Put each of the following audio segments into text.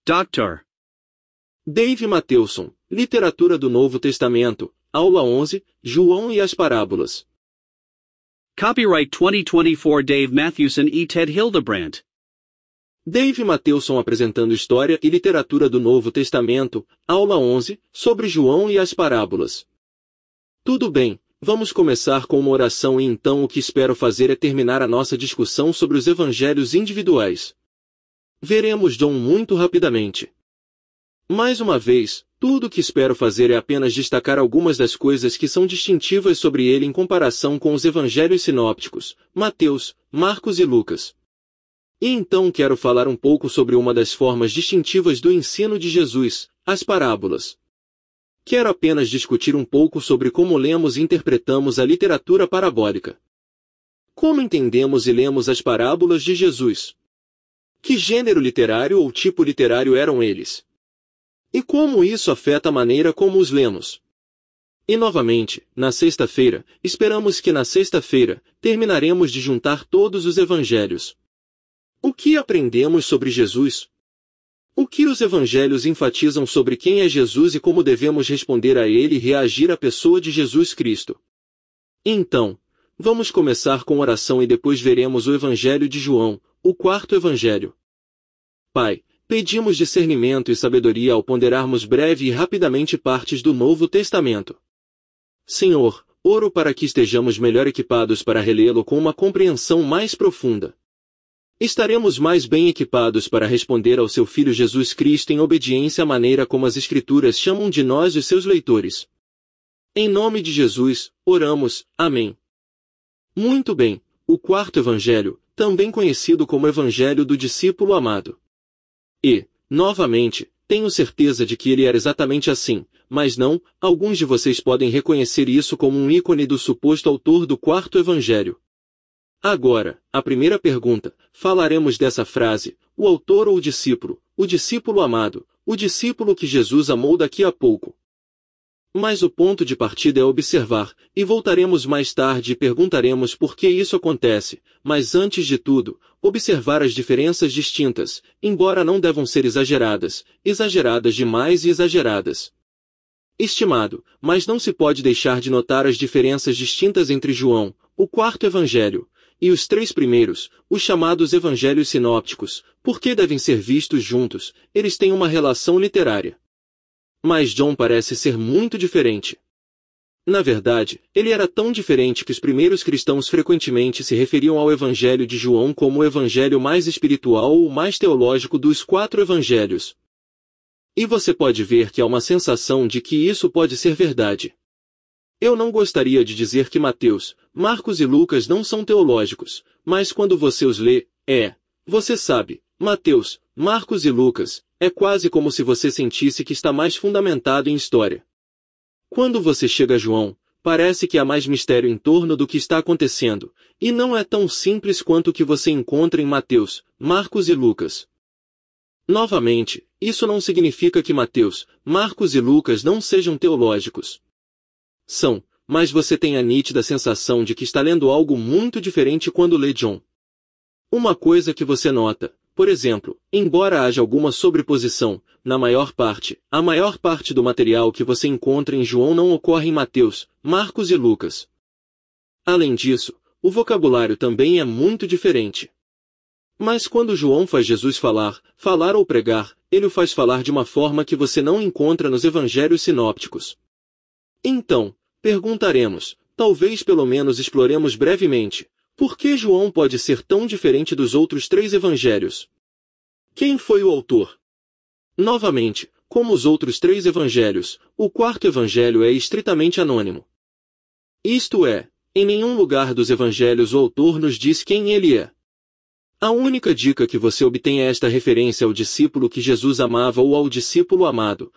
Dr. Dave Mathewson, Literatura do Novo Testamento, Aula 11, João e as Parábolas. Copyright 2024 Dave Mathewson e Ted Hildebrandt. Dave Mathewson apresentando História e Literatura do Novo Testamento, Aula 11, sobre João e as Parábolas. Tudo bem, vamos começar com uma oração e então o que espero fazer é terminar a nossa discussão sobre os evangelhos individuais. Veremos John muito rapidamente. Mais uma vez, tudo o que espero fazer é apenas destacar algumas das coisas que são distintivas sobre ele em comparação com os evangelhos sinópticos, Mateus, Marcos e Lucas. E então quero falar um pouco sobre uma das formas distintivas do ensino de Jesus, as parábolas. Quero apenas discutir um pouco sobre como lemos e interpretamos a literatura parabólica. Como entendemos e lemos as parábolas de Jesus? Que gênero literário ou tipo literário eram eles? E como isso afeta a maneira como os lemos? E novamente, na sexta-feira, esperamos que na sexta-feira, terminaremos de juntar todos os evangelhos. O que aprendemos sobre Jesus? O que os evangelhos enfatizam sobre quem é Jesus e como devemos responder a ele e reagir à pessoa de Jesus Cristo? Então, vamos começar com oração e depois veremos o evangelho de João, o quarto evangelho. Pai, pedimos discernimento e sabedoria ao ponderarmos breve e rapidamente partes do Novo Testamento. Senhor, oro para que estejamos melhor equipados para relê-lo com uma compreensão mais profunda. Estaremos mais bem equipados para responder ao seu Filho Jesus Cristo em obediência à maneira como as Escrituras chamam de nós os seus leitores. Em nome de Jesus, oramos. Amém. Muito bem, o quarto evangelho, também conhecido como Evangelho do Discípulo Amado. E, novamente, tenho certeza de que ele era exatamente assim, mas não, alguns de vocês podem reconhecer isso como um ícone do suposto autor do quarto evangelho. Agora, a primeira pergunta, falaremos dessa frase, o autor ou o discípulo amado, o discípulo que Jesus amou daqui a pouco. Mas o ponto de partida é observar, e voltaremos mais tarde e perguntaremos por que isso acontece, mas antes de tudo, observar as diferenças distintas, embora não devam ser exageradas demais e exageradas. Estimado, mas não se pode deixar de notar as diferenças distintas entre João, o quarto evangelho, e os três primeiros, os chamados evangelhos sinópticos, porque devem ser vistos juntos, eles têm uma relação literária. Mas John parece ser muito diferente. Na verdade, ele era tão diferente que os primeiros cristãos frequentemente se referiam ao Evangelho de João como o evangelho mais espiritual ou mais teológico dos quatro evangelhos. E você pode ver que há uma sensação de que isso pode ser verdade. Eu não gostaria de dizer que Mateus, Marcos e Lucas não são teológicos, mas quando você os lê, você sabe, Mateus, Marcos e Lucas, é quase como se você sentisse que está mais fundamentado em história. Quando você chega a João, parece que há mais mistério em torno do que está acontecendo, e não é tão simples quanto o que você encontra em Mateus, Marcos e Lucas. Novamente, isso não significa que Mateus, Marcos e Lucas não sejam teológicos. São, mas você tem a nítida sensação de que está lendo algo muito diferente quando lê John. Uma coisa que você nota, por exemplo, embora haja alguma sobreposição, a maior parte do material que você encontra em João não ocorre em Mateus, Marcos e Lucas. Além disso, o vocabulário também é muito diferente. Mas quando João faz Jesus falar ou pregar, ele o faz falar de uma forma que você não encontra nos evangelhos sinópticos. Então, perguntaremos, talvez pelo menos exploremos brevemente, por que João pode ser tão diferente dos outros três evangelhos? Quem foi o autor? Novamente, como os outros três evangelhos, o quarto evangelho é estritamente anônimo. Isto é, em nenhum lugar dos evangelhos o autor nos diz quem ele é. A única dica que você obtém é esta referência ao discípulo que Jesus amava ou ao discípulo amado,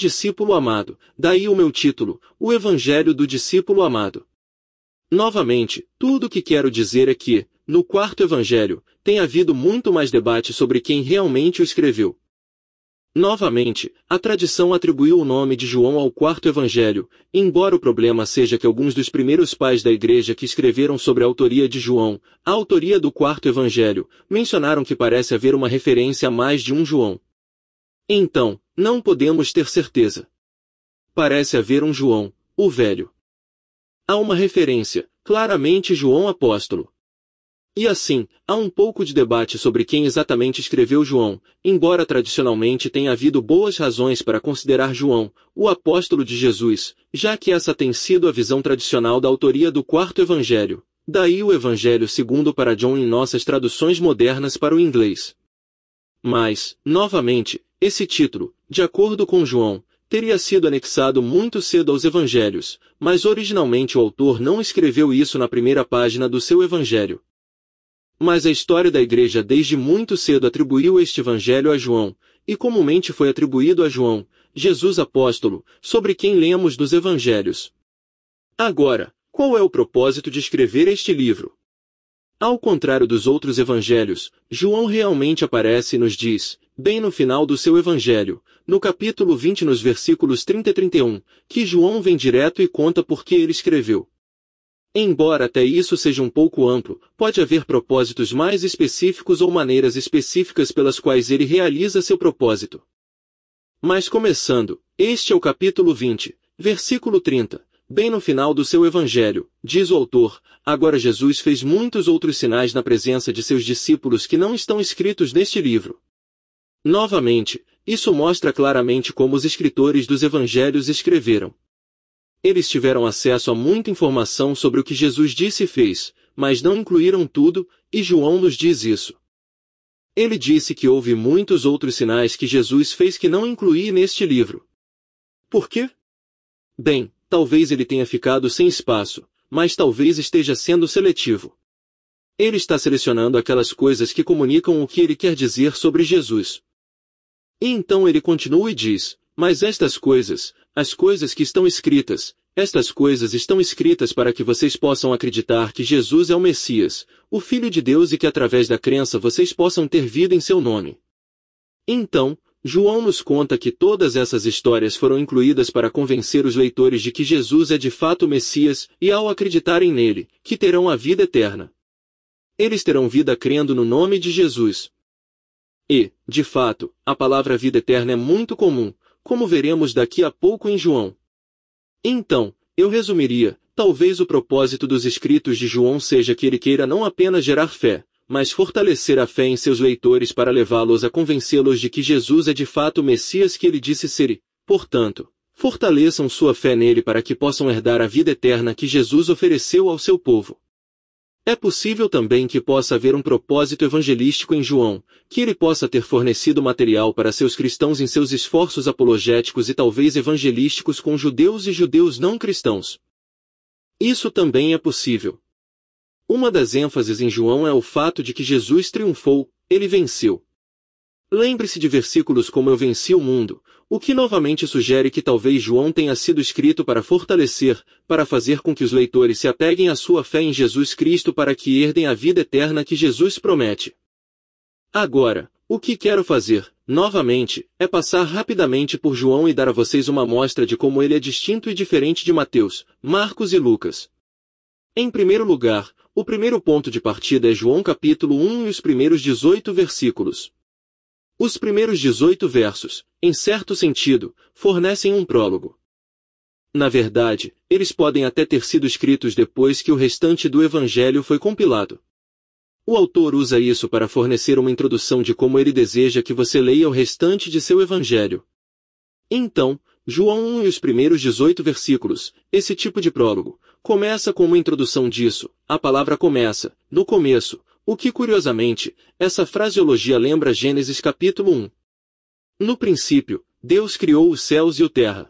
daí o meu título, o Evangelho do Discípulo Amado. Novamente, tudo o que quero dizer é que, no quarto evangelho, tem havido muito mais debate sobre quem realmente o escreveu. Novamente, a tradição atribuiu o nome de João ao quarto evangelho, embora o problema seja que alguns dos primeiros pais da igreja que escreveram sobre a autoria de João, a autoria do quarto evangelho, mencionaram que parece haver uma referência a mais de um João. Então, não podemos ter certeza. Parece haver um João, o Velho. Há uma referência, claramente João apóstolo. E assim, há um pouco de debate sobre quem exatamente escreveu João, embora tradicionalmente tenha havido boas razões para considerar João, o apóstolo de Jesus, já que essa tem sido a visão tradicional da autoria do quarto evangelho, daí o Evangelho segundo para John em nossas traduções modernas para o inglês. Mas, novamente, esse título, de acordo com João, teria sido anexado muito cedo aos evangelhos, mas originalmente o autor não escreveu isso na primeira página do seu evangelho. Mas a história da igreja desde muito cedo atribuiu este evangelho a João, e comumente foi atribuído a João, Jesus apóstolo, sobre quem lemos dos evangelhos. Agora, qual é o propósito de escrever este livro? Ao contrário dos outros evangelhos, João realmente aparece e nos diz, bem no final do seu evangelho, no capítulo 20 nos versículos 30 e 31, que João vem direto e conta por que ele escreveu. Embora até isso seja um pouco amplo, pode haver propósitos mais específicos ou maneiras específicas pelas quais ele realiza seu propósito. Mas começando, este é o capítulo 20, versículo 30, bem no final do seu evangelho, diz o autor, agora Jesus fez muitos outros sinais na presença de seus discípulos que não estão escritos neste livro. Novamente, isso mostra claramente como os escritores dos evangelhos escreveram. Eles tiveram acesso a muita informação sobre o que Jesus disse e fez, mas não incluíram tudo, e João nos diz isso. Ele disse que houve muitos outros sinais que Jesus fez que não incluí neste livro. Por quê? Bem, talvez ele tenha ficado sem espaço, mas talvez esteja sendo seletivo. Ele está selecionando aquelas coisas que comunicam o que ele quer dizer sobre Jesus. E então ele continua e diz, mas estas coisas, as coisas que estão escritas, estas coisas estão escritas para que vocês possam acreditar que Jesus é o Messias, o Filho de Deus e que através da crença vocês possam ter vida em seu nome. Então, João nos conta que todas essas histórias foram incluídas para convencer os leitores de que Jesus é de fato o Messias, e ao acreditarem nele, que terão a vida eterna. Eles terão vida crendo no nome de Jesus. E, de fato, a palavra vida eterna é muito comum, como veremos daqui a pouco em João. Então, eu resumiria, talvez o propósito dos escritos de João seja que ele queira não apenas gerar fé, mas fortalecer a fé em seus leitores para levá-los a convencê-los de que Jesus é de fato o Messias que ele disse ser e, portanto, fortaleçam sua fé nele para que possam herdar a vida eterna que Jesus ofereceu ao seu povo. É possível também que possa haver um propósito evangelístico em João, que ele possa ter fornecido material para seus cristãos em seus esforços apologéticos e talvez evangelísticos com judeus e judeus não cristãos. Isso também é possível. Uma das ênfases em João é o fato de que Jesus triunfou, ele venceu. Lembre-se de versículos como eu venci o mundo, o que novamente sugere que talvez João tenha sido escrito para fortalecer, para fazer com que os leitores se apeguem à sua fé em Jesus Cristo para que herdem a vida eterna que Jesus promete. Agora, o que quero fazer, novamente, é passar rapidamente por João e dar a vocês uma amostra de como ele é distinto e diferente de Mateus, Marcos e Lucas. Em primeiro lugar, o primeiro ponto de partida é João capítulo 1 e os primeiros 18 versículos. Os primeiros 18 versos, em certo sentido, fornecem um prólogo. Na verdade, eles podem até ter sido escritos depois que o restante do Evangelho foi compilado. O autor usa isso para fornecer uma introdução de como ele deseja que você leia o restante de seu Evangelho. Então, João 1 e os primeiros 18 versículos, esse tipo de prólogo, começa com uma introdução disso, a palavra começa, no começo, o que curiosamente, essa fraseologia lembra Gênesis capítulo 1. No princípio, Deus criou os céus e a terra.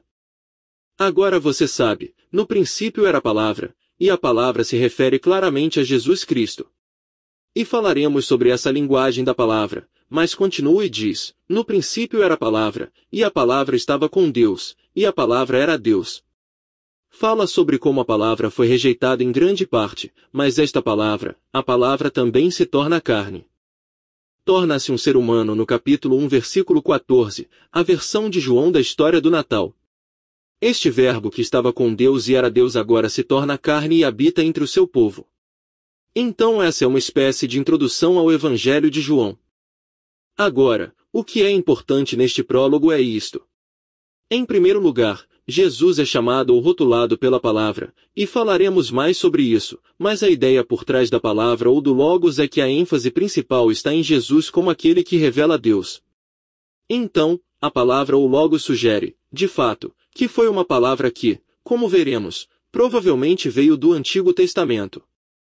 Agora você sabe, no princípio era a palavra, e a palavra se refere claramente a Jesus Cristo. E falaremos sobre essa linguagem da palavra, mas continua e diz, no princípio era a palavra, e a palavra estava com Deus, e a palavra era Deus. Fala sobre como a palavra foi rejeitada em grande parte, mas esta palavra, a palavra também se torna carne. Torna-se um ser humano no capítulo 1 versículo 14, a versão de João da história do Natal. Este verbo que estava com Deus e era Deus agora se torna carne e habita entre o seu povo. Então essa é uma espécie de introdução ao Evangelho de João. Agora, O que é importante neste prólogo é isto. Em primeiro lugar, Jesus é chamado ou rotulado pela palavra, e falaremos mais sobre isso, mas a ideia por trás da palavra ou do Logos é que a ênfase principal está em Jesus como aquele que revela Deus. Então, a palavra ou Logos sugere, de fato, que foi uma palavra que, como veremos, provavelmente veio do Antigo Testamento.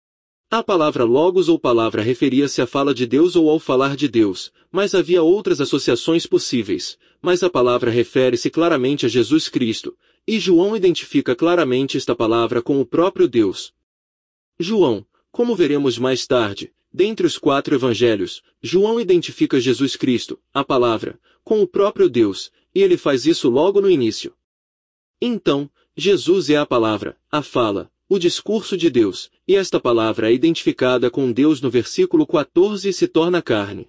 A palavra Logos ou palavra referia-se à fala de Deus ou ao falar de Deus, mas havia outras associações possíveis, mas a palavra refere-se claramente a Jesus Cristo, e João identifica claramente esta palavra com o próprio Deus. João, como veremos mais tarde, dentre os 4 evangelhos, João identifica Jesus Cristo, a palavra, com o próprio Deus, e ele faz isso logo no início. Então, Jesus é a palavra, a fala, o discurso de Deus, e esta palavra é identificada com Deus no versículo 14 e se torna carne.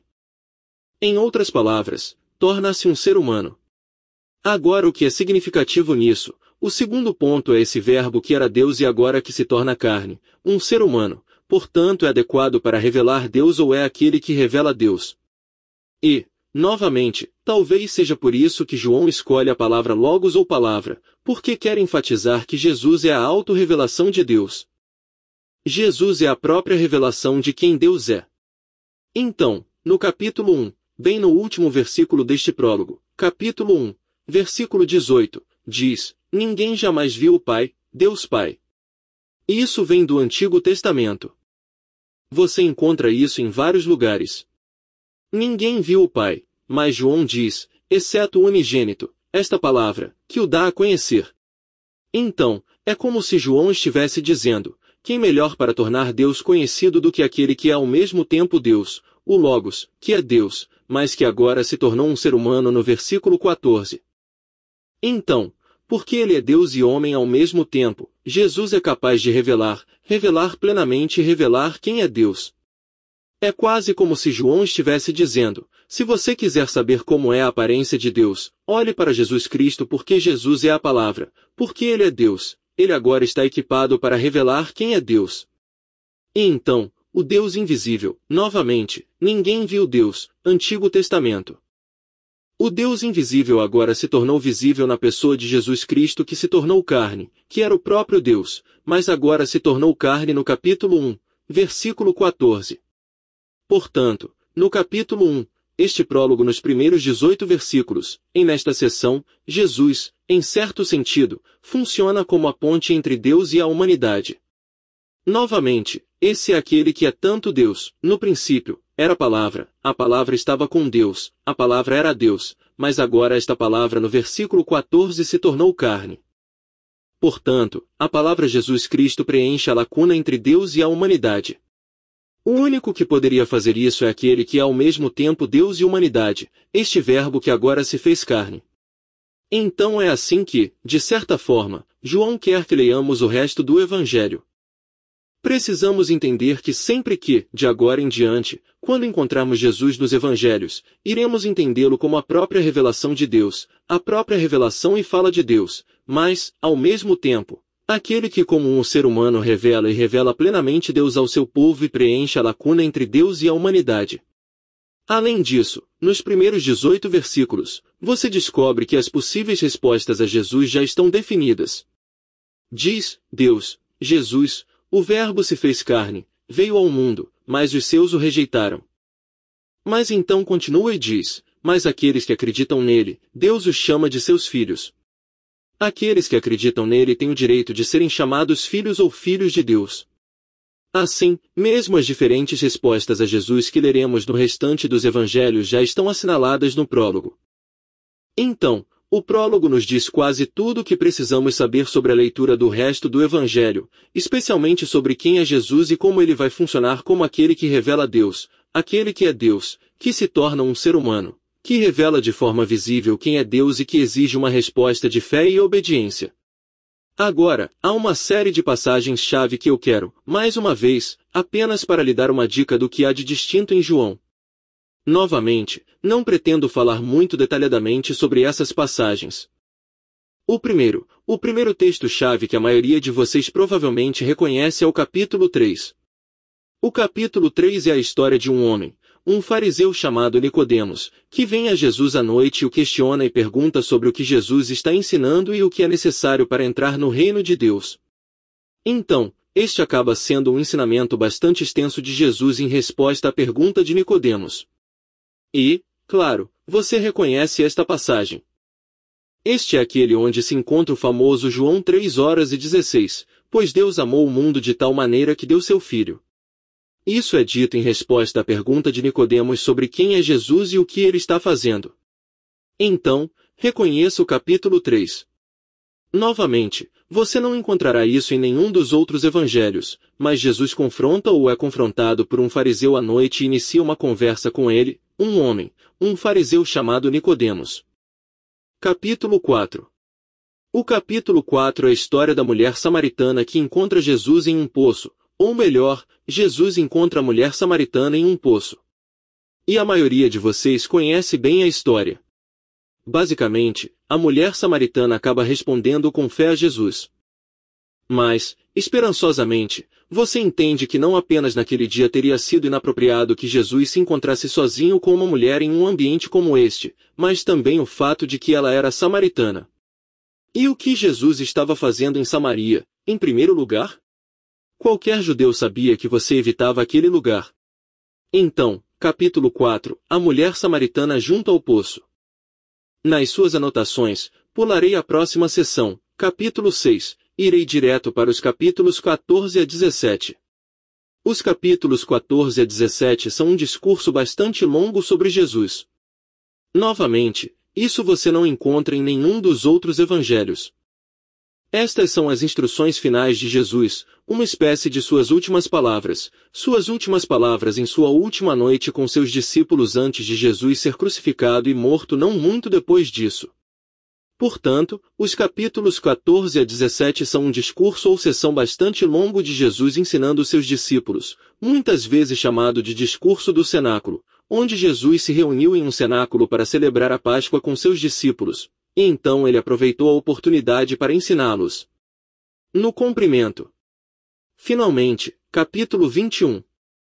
Em outras palavras, torna-se um ser humano. Agora o que é significativo nisso, o segundo ponto é esse verbo que era Deus e agora que se torna carne, um ser humano, portanto é adequado para revelar Deus ou é aquele que revela Deus. E, novamente, talvez seja por isso que João escolhe a palavra Logos ou palavra, porque quer enfatizar que Jesus é a autorrevelação de Deus. Jesus é a própria revelação de quem Deus é. Então, no capítulo 1, bem no último versículo deste prólogo, capítulo 1, versículo 18, diz, ninguém jamais viu o Pai, Deus Pai. Isso vem do Antigo Testamento. Você encontra isso em vários lugares. Ninguém viu o Pai, mas João diz, exceto o unigênito, esta palavra, que o dá a conhecer. Então, é como se João estivesse dizendo, quem melhor para tornar Deus conhecido do que aquele que é ao mesmo tempo Deus, o Logos, que é Deus, mas que agora se tornou um ser humano no versículo 14. Então, porque ele é Deus e homem ao mesmo tempo, Jesus é capaz de revelar plenamente e revelar quem é Deus. É quase como se João estivesse dizendo, se você quiser saber como é a aparência de Deus, olhe para Jesus Cristo porque Jesus é a palavra, porque ele é Deus, ele agora está equipado para revelar quem é Deus. E então, o Deus invisível, novamente, ninguém viu Deus, Antigo Testamento. O Deus invisível agora se tornou visível na pessoa de Jesus Cristo que se tornou carne, que era o próprio Deus, mas agora se tornou carne no capítulo 1, versículo 14. Portanto, no capítulo 1, este prólogo nos primeiros 18 versículos, nesta seção, Jesus, em certo sentido, funciona como a ponte entre Deus e a humanidade. Novamente, esse é aquele que é tanto Deus, no princípio, era a palavra estava com Deus, a palavra era Deus, mas agora esta palavra no versículo 14 se tornou carne. Portanto, a palavra Jesus Cristo preenche a lacuna entre Deus e a humanidade. O único que poderia fazer isso é aquele que é ao mesmo tempo Deus e humanidade, este verbo que agora se fez carne. Então é assim que, de certa forma, João quer que leiamos o resto do Evangelho. Precisamos entender que sempre que, de agora em diante, quando encontrarmos Jesus nos Evangelhos, iremos entendê-lo como a própria revelação de Deus, a própria revelação e fala de Deus, mas, ao mesmo tempo, aquele que como um ser humano revela e revela plenamente Deus ao seu povo e preenche a lacuna entre Deus e a humanidade. Além disso, nos primeiros 18 versículos, você descobre que as possíveis respostas a Jesus já estão definidas. Diz, Deus, Jesus, o Verbo se fez carne, veio ao mundo, mas os seus o rejeitaram. Mas então continua e diz, mas aqueles que acreditam nele, Deus os chama de seus filhos. Aqueles que acreditam nele têm o direito de serem chamados filhos ou filhos de Deus. Assim, mesmo as diferentes respostas a Jesus que leremos no restante dos evangelhos já estão assinaladas no prólogo. Então, o prólogo nos diz quase tudo o que precisamos saber sobre a leitura do resto do evangelho, especialmente sobre quem é Jesus e como ele vai funcionar como aquele que revela Deus, aquele que é Deus, que se torna um ser humano, que revela de forma visível quem é Deus e que exige uma resposta de fé e obediência. Agora, há uma série de passagens-chave que eu quero, mais uma vez, apenas para lhe dar uma dica do que há de distinto em João. Novamente, não pretendo falar muito detalhadamente sobre essas passagens. O primeiro texto-chave que a maioria de vocês provavelmente reconhece é o capítulo 3. O capítulo 3 é a história de um homem, um fariseu chamado Nicodemos, que vem a Jesus à noite e o questiona e pergunta sobre o que Jesus está ensinando e o que é necessário para entrar no reino de Deus. Então, este acaba sendo um ensinamento bastante extenso de Jesus em resposta à pergunta de Nicodemos. E, claro, você reconhece esta passagem. Este é aquele onde se encontra o famoso João 3:16, pois Deus amou o mundo de tal maneira que deu seu Filho. Isso é dito em resposta à pergunta de Nicodemos sobre quem é Jesus e o que ele está fazendo. Então, reconheça o capítulo 3. Novamente, você não encontrará isso em nenhum dos outros evangelhos, mas Jesus confronta ou é confrontado por um fariseu à noite e inicia uma conversa com ele, um homem, um fariseu chamado Nicodemos. Capítulo 4. O capítulo 4 é a história da mulher samaritana que encontra Jesus em um poço, ou melhor, Jesus encontra a mulher samaritana em um poço. E a maioria de vocês conhece bem a história. Basicamente, a mulher samaritana acaba respondendo com fé a Jesus. Mas, esperançosamente, você entende que não apenas naquele dia teria sido inapropriado que Jesus se encontrasse sozinho com uma mulher em um ambiente como este, mas também o fato de que ela era samaritana. E o que Jesus estava fazendo em Samaria, em primeiro lugar? Qualquer judeu sabia que você evitava aquele lugar. Então, capítulo 4, a mulher samaritana junto ao poço. Nas suas anotações, pularei a próxima seção, capítulo 6, e irei direto para os capítulos 14 a 17. Os capítulos 14 a 17 são um discurso bastante longo sobre Jesus. Novamente, isso você não encontra em nenhum dos outros evangelhos. Estas são as instruções finais de Jesus, uma espécie de suas últimas palavras em sua última noite com seus discípulos antes de Jesus ser crucificado e morto não muito depois disso. Portanto, os capítulos 14 a 17 são um discurso ou sessão bastante longo de Jesus ensinando seus discípulos, muitas vezes chamado de discurso do cenáculo, onde Jesus se reuniu em um cenáculo para celebrar a Páscoa com seus discípulos, e então ele aproveitou a oportunidade para ensiná-los. No comprimento. Finalmente, capítulo 21.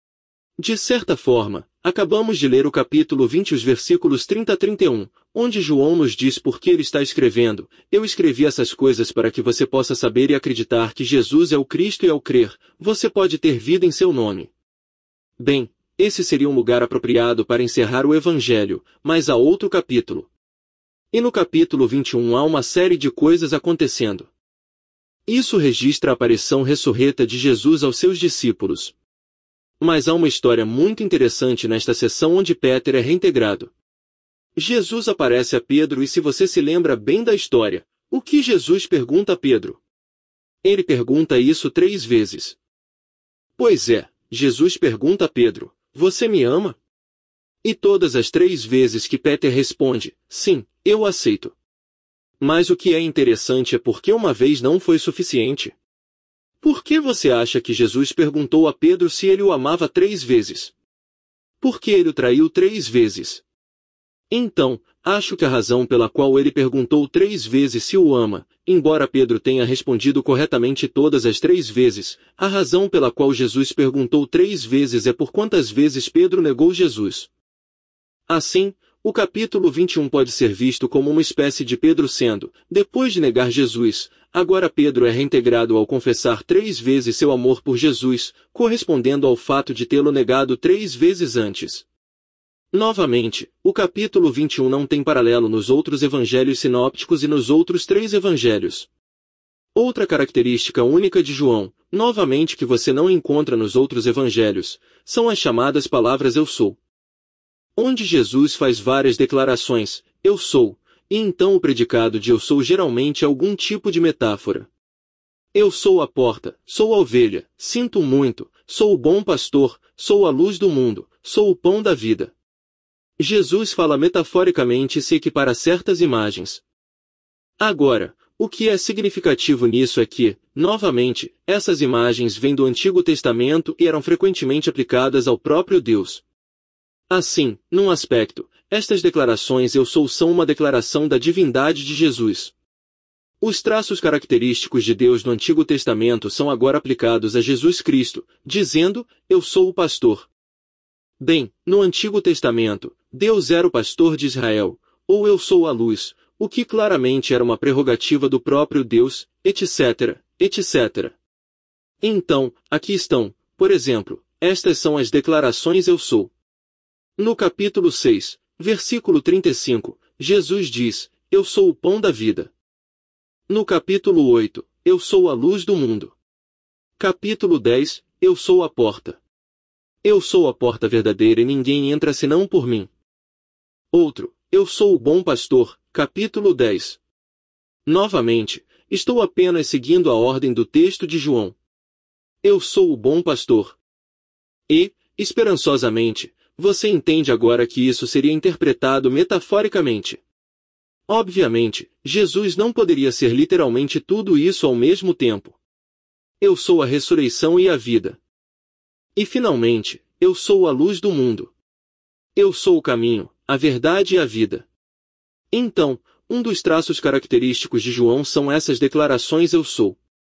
De certa forma, acabamos de ler o capítulo 20 os versículos 30 a 31, onde João nos diz por que ele está escrevendo: eu escrevi essas coisas para que você possa saber e acreditar que Jesus é o Cristo e ao crer, você pode ter vida em seu nome. Bem, esse seria um lugar apropriado para encerrar o Evangelho, mas há outro capítulo. E no capítulo 21 há uma série de coisas acontecendo. Isso registra a aparição ressurreta de Jesus aos seus discípulos. Mas há uma história muito interessante nesta seção onde Péter é reintegrado. Jesus aparece a Pedro e se você se lembra bem da história, o que Jesus pergunta a Pedro? Ele pergunta isso 3 vezes. Pois é, Jesus pergunta a Pedro, você me ama? E todas as 3 vezes que Péter responde, sim, eu aceito. Mas o que é interessante é porque uma vez não foi suficiente. Por que você acha que Jesus perguntou a Pedro se ele o amava 3 vezes? Porque ele o traiu 3 vezes. Então, acho que a razão pela qual ele perguntou 3 vezes se o ama, embora Pedro tenha respondido corretamente todas as 3 vezes, a razão pela qual Jesus perguntou 3 vezes é por quantas vezes Pedro negou Jesus. Assim, o capítulo 21 pode ser visto como uma espécie de Pedro sendo, depois de negar Jesus, agora Pedro é reintegrado ao confessar 3 vezes seu amor por Jesus, correspondendo ao fato de tê-lo negado 3 vezes antes. Novamente, o capítulo 21 não tem paralelo nos outros evangelhos sinópticos e nos outros 3 evangelhos. Outra característica única de João, novamente que você não encontra nos outros evangelhos, são as chamadas palavras eu sou. Onde Jesus faz várias declarações, eu sou, e então o predicado de eu sou geralmente é algum tipo de metáfora. Eu sou a porta, sou a ovelha, sinto muito, sou o bom pastor, sou a luz do mundo, sou o pão da vida. Jesus fala metaforicamente e se equipara a certas imagens. Agora, o que é significativo nisso é que, novamente, essas imagens vêm do Antigo Testamento e eram frequentemente aplicadas ao próprio Deus. Assim, num aspecto, estas declarações eu sou são uma declaração da divindade de Jesus. Os traços característicos de Deus no Antigo Testamento são agora aplicados a Jesus Cristo, dizendo, eu sou o pastor. Bem, no Antigo Testamento, Deus era o pastor de Israel, ou eu sou a luz, o que claramente era uma prerrogativa do próprio Deus, etc., etc. Então, aqui estão, por exemplo, estas são as declarações eu sou. No capítulo 6, versículo 35, Jesus diz, eu sou o pão da vida. No capítulo 8, eu sou a luz do mundo. Capítulo 10, eu sou a porta. Eu sou a porta verdadeira e ninguém entra senão por mim. Outro, eu sou o bom pastor, capítulo 10. Novamente, estou apenas seguindo a ordem do texto de João. Eu sou o bom pastor. E, esperançosamente, você entende agora que isso seria interpretado metaforicamente. Obviamente, Jesus não poderia ser literalmente tudo isso ao mesmo tempo. Eu sou a ressurreição e a vida. E finalmente, eu sou a luz do mundo. Eu sou o caminho, a verdade e a vida. Então, um dos traços característicos de João são essas declarações eu sou.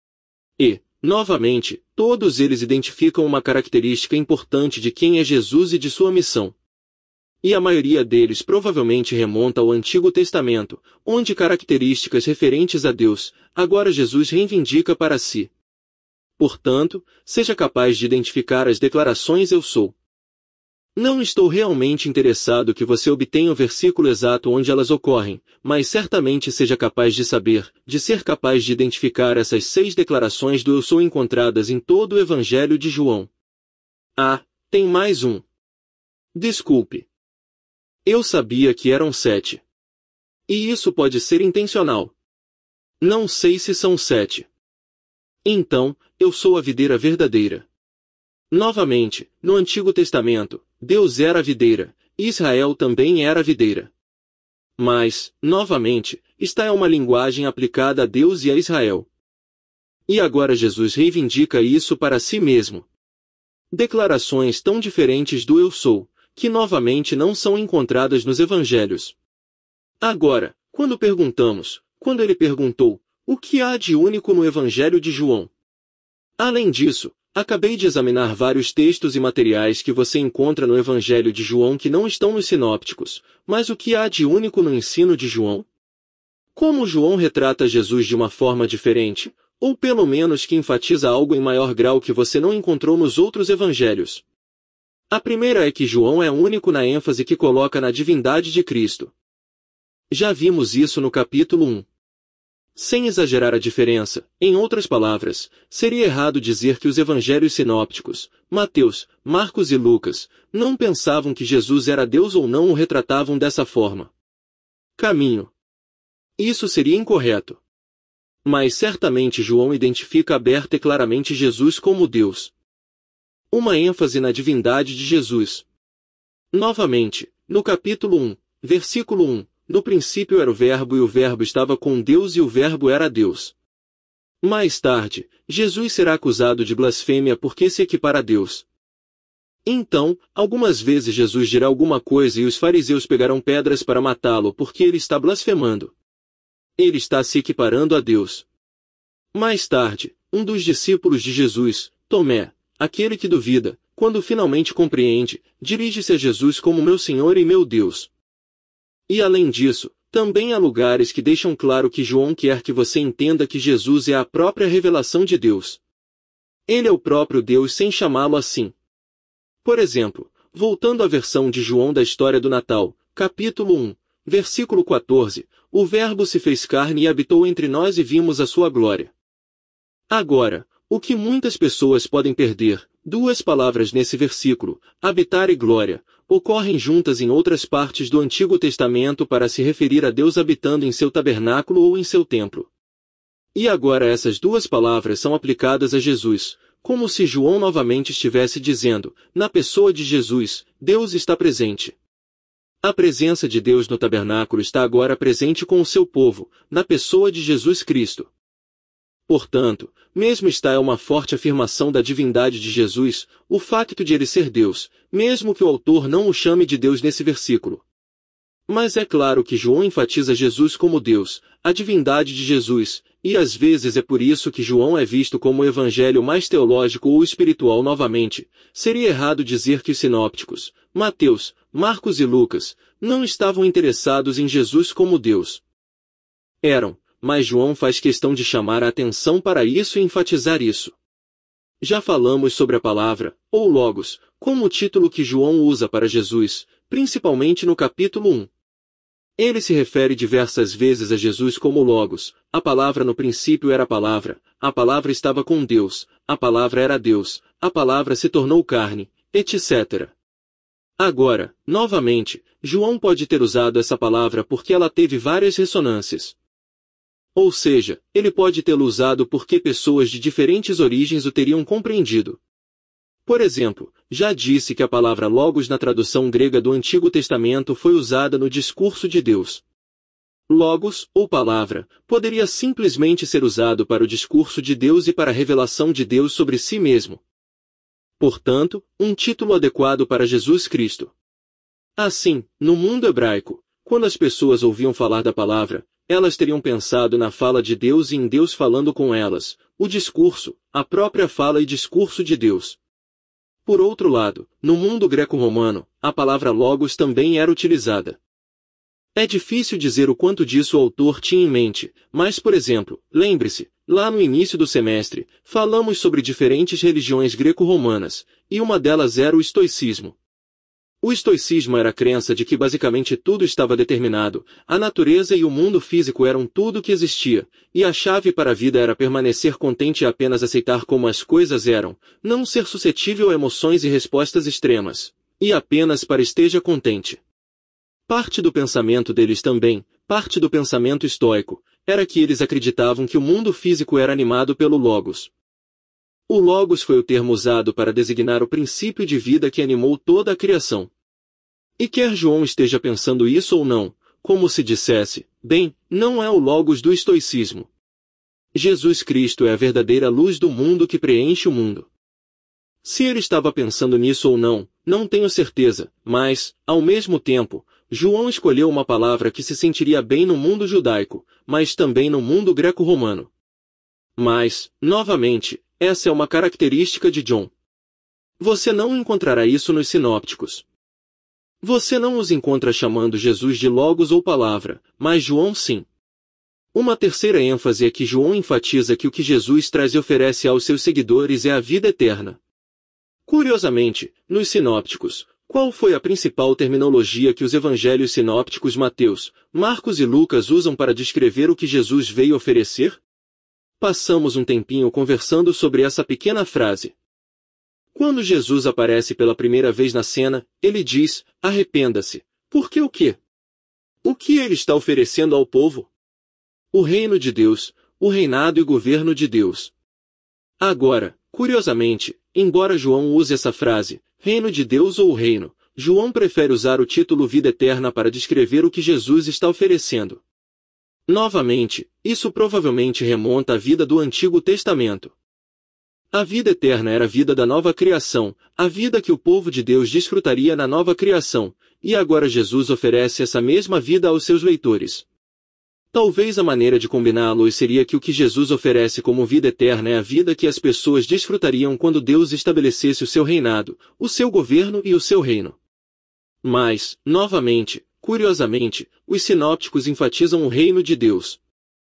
E, novamente, todos eles identificam uma característica importante de quem é Jesus e de sua missão. E a maioria deles provavelmente remonta ao Antigo Testamento, onde características referentes a Deus, agora Jesus reivindica para si. Portanto, seja capaz de identificar as declarações eu sou. Não estou realmente interessado que você obtenha o versículo exato onde elas ocorrem, mas certamente seja capaz de saber, de ser capaz de identificar essas 6 declarações do eu sou encontradas em todo o Evangelho de João. Ah, tem mais um. Desculpe. Eu sabia que eram 7. E isso pode ser intencional. Não sei se são 7. Então, eu sou a videira verdadeira. Novamente, no Antigo Testamento, Deus era a videira, e Israel também era a videira. Mas, novamente, esta é uma linguagem aplicada a Deus e a Israel. E agora Jesus reivindica isso para si mesmo. Declarações tão diferentes do eu sou, que novamente não são encontradas nos Evangelhos. Agora, quando ele perguntou, o que há de único no Evangelho de João? Além disso, acabei de examinar vários textos e materiais que você encontra no Evangelho de João que não estão nos sinópticos, mas o que há de único no ensino de João? Como João retrata Jesus de uma forma diferente, ou pelo menos que enfatiza algo em maior grau que você não encontrou nos outros evangelhos? A primeira é que João é único na ênfase que coloca na divindade de Cristo. Já vimos isso no capítulo 1. Sem exagerar a diferença, em outras palavras, seria errado dizer que os evangelhos sinópticos, Mateus, Marcos e Lucas, não pensavam que Jesus era Deus ou não o retratavam dessa forma. Caminho. Isso seria incorreto. Mas certamente João identifica aberta e claramente Jesus como Deus. Uma ênfase na divindade de Jesus. Novamente, no capítulo 1, versículo 1, no princípio era o Verbo e o Verbo estava com Deus e o Verbo era Deus. Mais tarde, Jesus será acusado de blasfêmia porque se equipara a Deus. Então, algumas vezes Jesus dirá alguma coisa e os fariseus pegarão pedras para matá-lo porque ele está blasfemando. Ele está se equiparando a Deus. Mais tarde, um dos discípulos de Jesus, Tomé, aquele que duvida, quando finalmente compreende, dirige-se a Jesus como meu Senhor e meu Deus. E além disso, também há lugares que deixam claro que João quer que você entenda que Jesus é a própria revelação de Deus. Ele é o próprio Deus sem chamá-lo assim. Por exemplo, voltando à versão de João da história do Natal, capítulo 1, versículo 14, o Verbo se fez carne e habitou entre nós e vimos a sua glória. Agora, o que muitas pessoas podem perder, duas palavras nesse versículo, habitar e glória, ocorrem juntas em outras partes do Antigo Testamento para se referir a Deus habitando em seu tabernáculo ou em seu templo. E agora essas duas palavras são aplicadas a Jesus, como se João novamente estivesse dizendo, na pessoa de Jesus, Deus está presente. A presença de Deus no tabernáculo está agora presente com o seu povo, na pessoa de Jesus Cristo. Portanto, mesmo esta é uma forte afirmação da divindade de Jesus, o facto de ele ser Deus, mesmo que o autor não o chame de Deus nesse versículo. Mas é claro que João enfatiza Jesus como Deus, a divindade de Jesus, e às vezes é por isso que João é visto como o evangelho mais teológico ou espiritual novamente. Seria errado dizer que os sinópticos, Mateus, Marcos e Lucas, não estavam interessados em Jesus como Deus. Eram, mas João faz questão de chamar a atenção para isso e enfatizar isso. Já falamos sobre a palavra, ou Logos, como o título que João usa para Jesus, principalmente no capítulo 1. Ele se refere diversas vezes a Jesus como Logos, a palavra no princípio era a palavra estava com Deus, a palavra era Deus, a palavra se tornou carne, etc. Agora, novamente, João pode ter usado essa palavra porque ela teve várias ressonâncias. Ou seja, ele pode tê-lo usado porque pessoas de diferentes origens o teriam compreendido. Por exemplo, já disse que a palavra Logos na tradução grega do Antigo Testamento foi usada no discurso de Deus. Logos, ou palavra, poderia simplesmente ser usado para o discurso de Deus e para a revelação de Deus sobre si mesmo. Portanto, um título adequado para Jesus Cristo. Assim, no mundo hebraico, quando as pessoas ouviam falar da palavra, elas teriam pensado na fala de Deus e em Deus falando com elas, o discurso, a própria fala e discurso de Deus. Por outro lado, no mundo greco-romano, a palavra Logos também era utilizada. É difícil dizer o quanto disso o autor tinha em mente, mas por exemplo, lembre-se, lá no início do semestre, falamos sobre diferentes religiões greco-romanas, e uma delas era o estoicismo. O estoicismo era a crença de que basicamente tudo estava determinado, a natureza e o mundo físico eram tudo que existia, e a chave para a vida era permanecer contente e apenas aceitar como as coisas eram, não ser suscetível a emoções e respostas extremas, e apenas para esteja contente. Parte do pensamento deles também, parte do pensamento estoico, era que eles acreditavam que o mundo físico era animado pelo Logos. O Logos foi o termo usado para designar o princípio de vida que animou toda a criação. E quer João esteja pensando isso ou não, como se dissesse, bem, não é o Logos do estoicismo. Jesus Cristo é a verdadeira luz do mundo que preenche o mundo. Se ele estava pensando nisso ou não, não tenho certeza, mas, ao mesmo tempo, João escolheu uma palavra que se sentiria bem no mundo judaico, mas também no mundo greco-romano. Mas, novamente, essa é uma característica de John. Você não encontrará isso nos sinópticos. Você não os encontra chamando Jesus de Logos ou palavra, mas João sim. Uma terceira ênfase é que João enfatiza que o que Jesus traz e oferece aos seus seguidores é a vida eterna. Curiosamente, nos sinópticos, qual foi a principal terminologia que os evangelhos sinópticos Mateus, Marcos e Lucas usam para descrever o que Jesus veio oferecer? Passamos um tempinho conversando sobre essa pequena frase. Quando Jesus aparece pela primeira vez na cena, ele diz, arrependa-se. Porque o quê? O que ele está oferecendo ao povo? O reino de Deus, o reinado e governo de Deus. Agora, curiosamente, embora João use essa frase, reino de Deus ou reino, João prefere usar o título vida eterna para descrever o que Jesus está oferecendo. Novamente, isso provavelmente remonta à vida do Antigo Testamento. A vida eterna era a vida da nova criação, a vida que o povo de Deus desfrutaria na nova criação, e agora Jesus oferece essa mesma vida aos seus leitores. Talvez a maneira de combiná-los seria que o que Jesus oferece como vida eterna é a vida que as pessoas desfrutariam quando Deus estabelecesse o seu reinado, o seu governo e o seu reino. Mas, novamente, curiosamente, os sinópticos enfatizam o reino de Deus.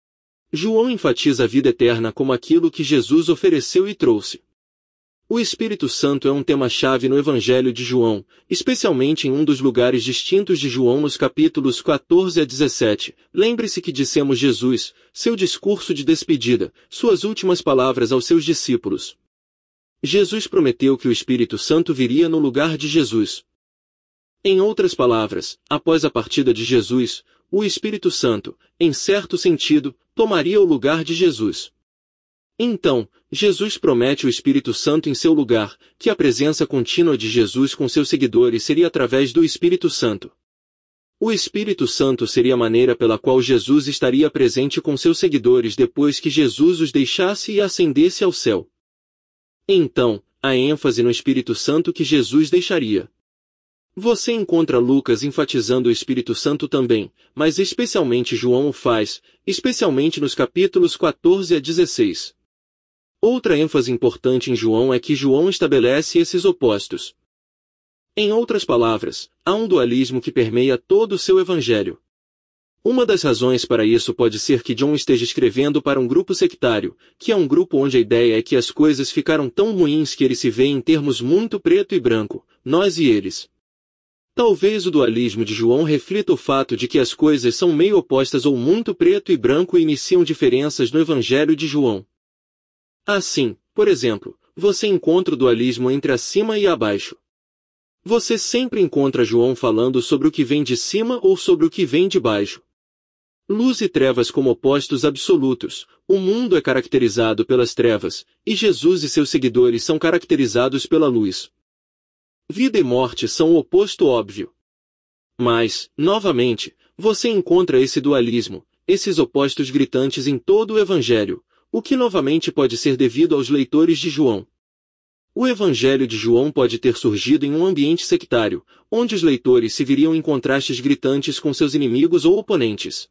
João enfatiza a vida eterna como aquilo que Jesus ofereceu e trouxe. O Espírito Santo é um tema-chave no Evangelho de João, especialmente em um dos lugares distintos de João nos capítulos 14 a 17. Lembre-se que dissemos Jesus, seu discurso de despedida, suas últimas palavras aos seus discípulos. Jesus prometeu que o Espírito Santo viria no lugar de Jesus. Em outras palavras, após a partida de Jesus, o Espírito Santo, em certo sentido, tomaria o lugar de Jesus. Então, Jesus promete o Espírito Santo em seu lugar, que a presença contínua de Jesus com seus seguidores seria através do Espírito Santo. O Espírito Santo seria a maneira pela qual Jesus estaria presente com seus seguidores depois que Jesus os deixasse e ascendesse ao céu. Então, a ênfase no Espírito Santo que Jesus deixaria. Você encontra Lucas enfatizando o Espírito Santo também, mas especialmente João o faz, especialmente nos capítulos 14 a 16. Outra ênfase importante em João é que João estabelece esses opostos. Em outras palavras, há um dualismo que permeia todo o seu evangelho. Uma das razões para isso pode ser que John esteja escrevendo para um grupo sectário, que é um grupo onde a ideia é que as coisas ficaram tão ruins que ele se vê em termos muito preto e branco, nós e eles. Talvez o dualismo de João reflita o fato de que as coisas são meio opostas ou muito preto e branco e iniciam diferenças no evangelho de João. Assim, por exemplo, você encontra o dualismo entre acima e abaixo. Você sempre encontra João falando sobre o que vem de cima ou sobre o que vem de baixo. Luz e trevas como opostos absolutos, o mundo é caracterizado pelas trevas, e Jesus e seus seguidores são caracterizados pela luz. Vida e morte são o oposto óbvio. Mas, novamente, você encontra esse dualismo, esses opostos gritantes em todo o Evangelho, o que novamente pode ser devido aos leitores de João. O Evangelho de João pode ter surgido em um ambiente sectário, onde os leitores se viriam em contrastes gritantes com seus inimigos ou oponentes.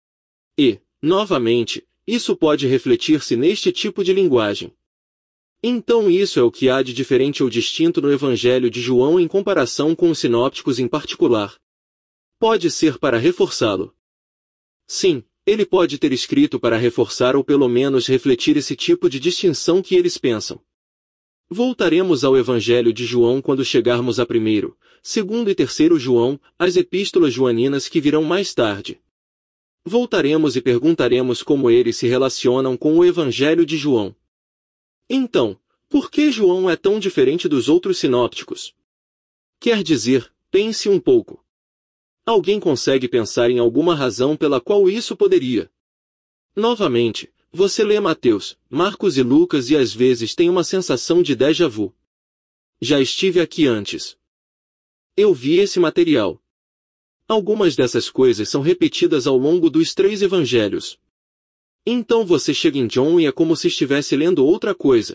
E, novamente, isso pode refletir-se neste tipo de linguagem. Então isso é o que há de diferente ou distinto no Evangelho de João em comparação com os sinópticos em particular. Pode ser para reforçá-lo. Sim, ele pode ter escrito para reforçar ou pelo menos refletir esse tipo de distinção que eles pensam. Voltaremos ao Evangelho de João quando chegarmos a 1º, 2º e 3º João, as epístolas joaninas que virão mais tarde. Voltaremos e perguntaremos como eles se relacionam com o Evangelho de João. Então, por que João é tão diferente dos outros sinópticos? Quer dizer, pense um pouco. Alguém consegue pensar em alguma razão pela qual isso poderia? Novamente, você lê Mateus, Marcos e Lucas e às vezes tem uma sensação de déjà vu. Já estive aqui antes. Eu vi esse material. Algumas dessas coisas são repetidas ao longo dos 3 evangelhos. Então você chega em John e é como se estivesse lendo outra coisa.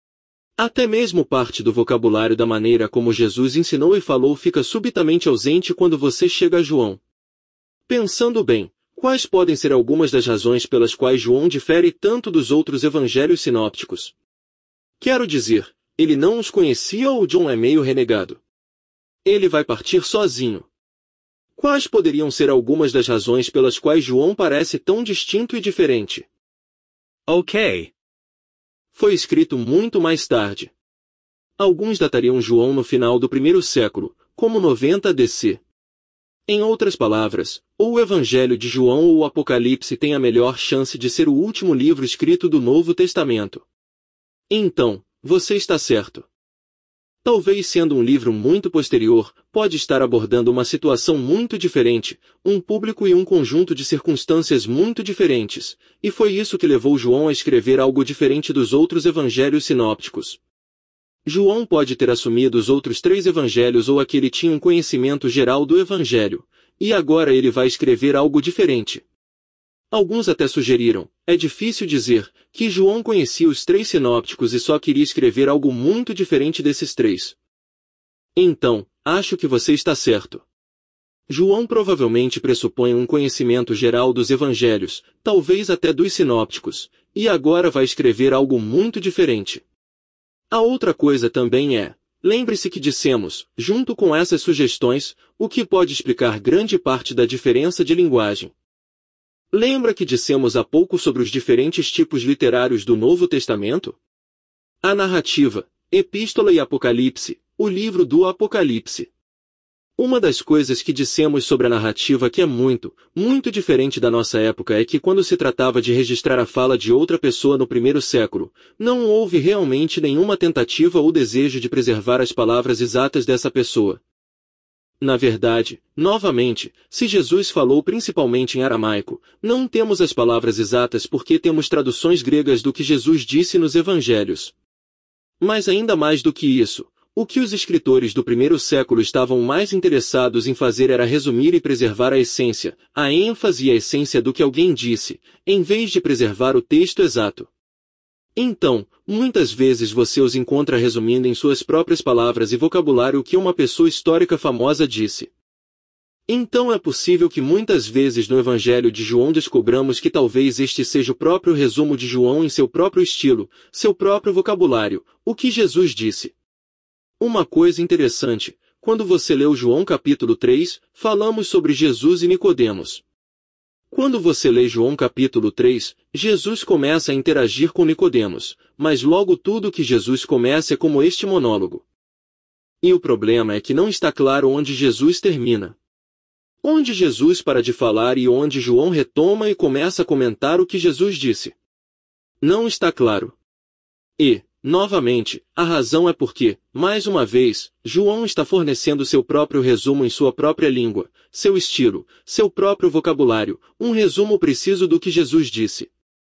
Até mesmo parte do vocabulário da maneira como Jesus ensinou e falou fica subitamente ausente quando você chega a João. Pensando bem, quais podem ser algumas das razões pelas quais João difere tanto dos outros evangelhos sinópticos? Quero dizer, ele não os conhecia ou John é meio renegado? Ele vai partir sozinho. Quais poderiam ser algumas das razões pelas quais João parece tão distinto e diferente? Ok. Foi escrito muito mais tarde. Alguns datariam João no final do 1º século, como 90 DC. Em outras palavras, ou o Evangelho de João ou o Apocalipse tem a melhor chance de ser o último livro escrito do Novo Testamento. Então, você está certo. Talvez sendo um livro muito posterior, pode estar abordando uma situação muito diferente, um público e um conjunto de circunstâncias muito diferentes, e foi isso que levou João a escrever algo diferente dos outros evangelhos sinópticos. João pode ter assumido os outros 3 evangelhos ou aquele tinha um conhecimento geral do evangelho, e agora ele vai escrever algo diferente. Alguns até sugeriram, é difícil dizer, que João conhecia os 3 sinópticos e só queria escrever algo muito diferente desses 3. Então, acho que você está certo. João provavelmente pressupõe um conhecimento geral dos evangelhos, talvez até dos sinópticos, e agora vai escrever algo muito diferente. A outra coisa também é, lembre-se que dissemos, junto com essas sugestões, o que pode explicar grande parte da diferença de linguagem. Lembra que dissemos há pouco sobre os diferentes tipos literários do Novo Testamento? A narrativa, Epístola e Apocalipse, o livro do Apocalipse. Uma das coisas que dissemos sobre a narrativa que é muito, muito diferente da nossa época é que quando se tratava de registrar a fala de outra pessoa no 1º século, não houve realmente nenhuma tentativa ou desejo de preservar as palavras exatas dessa pessoa. Na verdade, novamente, se Jesus falou principalmente em aramaico, não temos as palavras exatas porque temos traduções gregas do que Jesus disse nos evangelhos. Mas ainda mais do que isso, o que os escritores do 1º século estavam mais interessados em fazer era resumir e preservar a essência, a ênfase e a essência do que alguém disse, em vez de preservar o texto exato. Então, muitas vezes você os encontra resumindo em suas próprias palavras e vocabulário o que uma pessoa histórica famosa disse. Então é possível que muitas vezes no Evangelho de João descobramos que talvez este seja o próprio resumo de João em seu próprio estilo, seu próprio vocabulário, o que Jesus disse. Uma coisa interessante, quando você leu João capítulo 3, falamos sobre Jesus e Nicodemos. Quando você lê João capítulo 3, Jesus começa a interagir com Nicodemos, mas logo tudo que Jesus começa é como este monólogo. E o problema é que não está claro onde Jesus termina. Onde Jesus para de falar e onde João retoma e começa a comentar o que Jesus disse. Não está claro. E, novamente, a razão é porque, mais uma vez, João está fornecendo seu próprio resumo em sua própria língua, seu estilo, seu próprio vocabulário, um resumo preciso do que Jesus disse.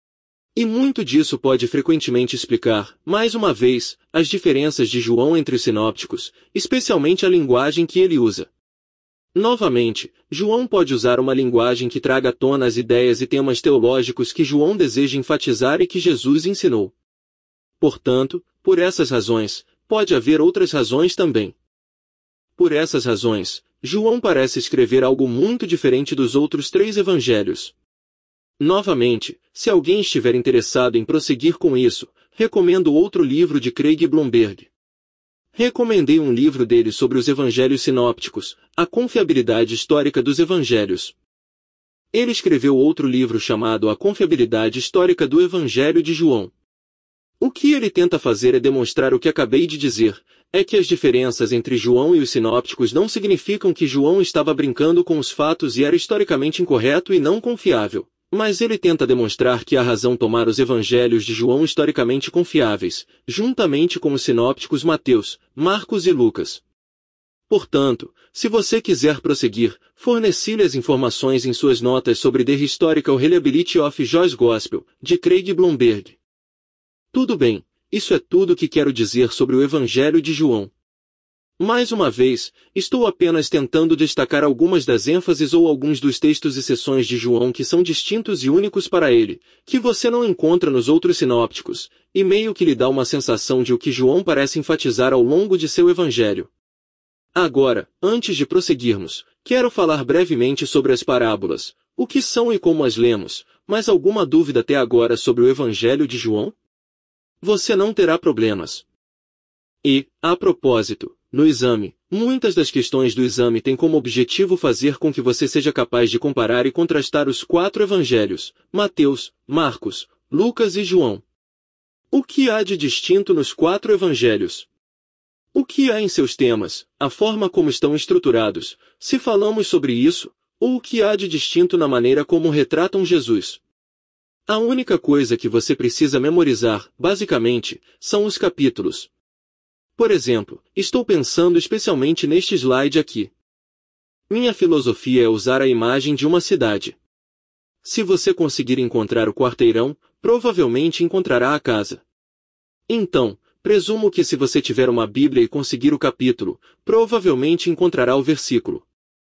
E muito disso pode frequentemente explicar, mais uma vez, as diferenças de João entre os sinópticos, especialmente a linguagem que ele usa. Novamente, João pode usar uma linguagem que traga à tona as ideias e temas teológicos que João deseja enfatizar e que Jesus ensinou. Portanto, por essas razões, pode haver outras razões também. Por essas razões, João parece escrever algo muito diferente dos outros 3 evangelhos. Novamente, se alguém estiver interessado em prosseguir com isso, recomendo outro livro de Craig Blomberg. Recomendei um livro dele sobre os evangelhos sinópticos, A Confiabilidade Histórica dos Evangelhos. Ele escreveu outro livro chamado A Confiabilidade Histórica do Evangelho de João. O que ele tenta fazer é demonstrar o que acabei de dizer, é que as diferenças entre João e os sinópticos não significam que João estava brincando com os fatos e era historicamente incorreto e não confiável. Mas ele tenta demonstrar que há razão tomar os evangelhos de João historicamente confiáveis, juntamente com os sinópticos Mateus, Marcos e Lucas. Portanto, se você quiser prosseguir, forneci-lhe as informações em suas notas sobre The Historical Reliability of John's Gospel, de Craig Blomberg. Tudo bem, isso é tudo que quero dizer sobre o Evangelho de João. Mais uma vez, estou apenas tentando destacar algumas das ênfases ou alguns dos textos e seções de João que são distintos e únicos para ele, que você não encontra nos outros sinópticos, e meio que lhe dá uma sensação de o que João parece enfatizar ao longo de seu evangelho. Agora, antes de prosseguirmos, quero falar brevemente sobre as parábolas, o que são e como as lemos, mas alguma dúvida até agora sobre o evangelho de João? Você não terá problemas. E, a propósito, no exame, muitas das questões do exame têm como objetivo fazer com que você seja capaz de comparar e contrastar os 4 evangelhos, Mateus, Marcos, Lucas e João. O que há de distinto nos 4 evangelhos? O que há em seus temas, a forma como estão estruturados, se falamos sobre isso, ou o que há de distinto na maneira como retratam Jesus? A única coisa que você precisa memorizar, basicamente, são os capítulos. Por exemplo, estou pensando especialmente neste slide aqui. Minha filosofia é usar a imagem de uma cidade. Se você conseguir encontrar o quarteirão, provavelmente encontrará a casa. Então, presumo que se você tiver uma Bíblia e conseguir o capítulo, provavelmente encontrará o versículo.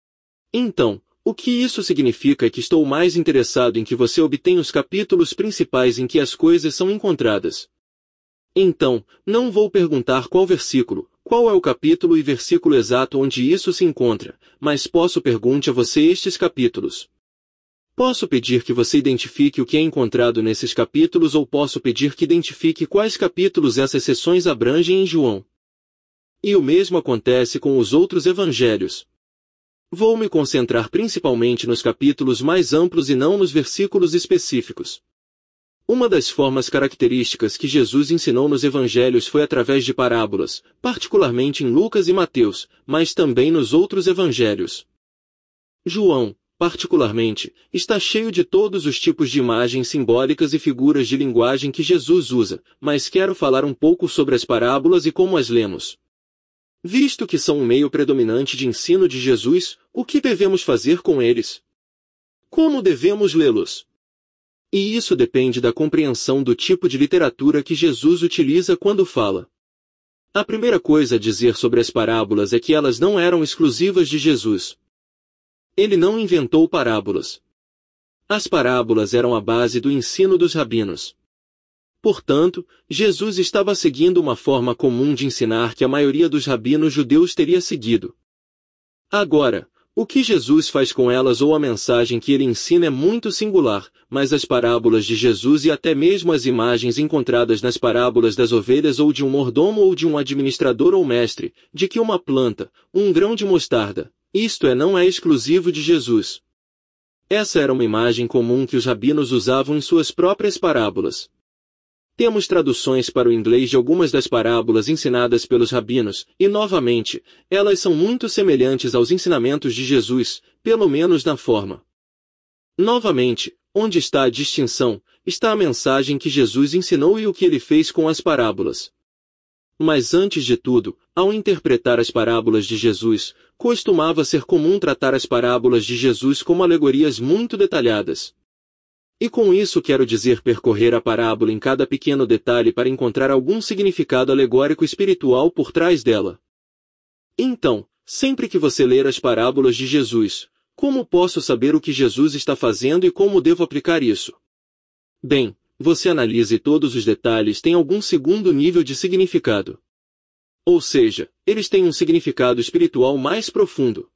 Então, o que isso significa é que estou mais interessado em que você obtenha os capítulos principais em que as coisas são encontradas. Então, não vou perguntar qual versículo, qual é o capítulo e versículo exato onde isso se encontra, mas posso perguntar a você estes capítulos. Posso pedir que você identifique o que é encontrado nesses capítulos ou posso pedir que identifique quais capítulos essas seções abrangem em João. E o mesmo acontece com os outros evangelhos. Vou me concentrar principalmente nos capítulos mais amplos e não nos versículos específicos. Uma das formas características que Jesus ensinou nos evangelhos foi através de parábolas, particularmente em Lucas e Mateus, mas também nos outros evangelhos. João, particularmente, está cheio de todos os tipos de imagens simbólicas e figuras de linguagem que Jesus usa, mas quero falar um pouco sobre as parábolas e como as lemos. Visto que são um meio predominante de ensino de Jesus, o que devemos fazer com eles? Como devemos lê-los? E isso depende da compreensão do tipo de literatura que Jesus utiliza quando fala. A primeira coisa a dizer sobre as parábolas é que elas não eram exclusivas de Jesus. Ele não inventou parábolas. As parábolas eram a base do ensino dos rabinos. Portanto, Jesus estava seguindo uma forma comum de ensinar que a maioria dos rabinos judeus teria seguido. Agora, o que Jesus faz com elas ou a mensagem que ele ensina é muito singular, mas as parábolas de Jesus e até mesmo as imagens encontradas nas parábolas das ovelhas ou de um mordomo ou de um administrador ou mestre, de que uma planta, um grão de mostarda, isto não é exclusivo de Jesus. Essa era uma imagem comum que os rabinos usavam em suas próprias parábolas. Temos traduções para o inglês de algumas das parábolas ensinadas pelos rabinos, e novamente, elas são muito semelhantes aos ensinamentos de Jesus, pelo menos na forma. Novamente, onde está a distinção, está a mensagem que Jesus ensinou e o que ele fez com as parábolas. Mas antes de tudo, ao interpretar as parábolas de Jesus, costumava ser comum tratar as parábolas de Jesus como alegorias muito detalhadas. E com isso quero dizer percorrer a parábola em cada pequeno detalhe para encontrar algum significado alegórico espiritual por trás dela. Então, sempre que você ler as parábolas de Jesus, como posso saber o que Jesus está fazendo e como devo aplicar isso? Bem, você analise todos os detalhes têm algum segundo nível de significado. Ou seja, eles têm um significado espiritual mais profundo.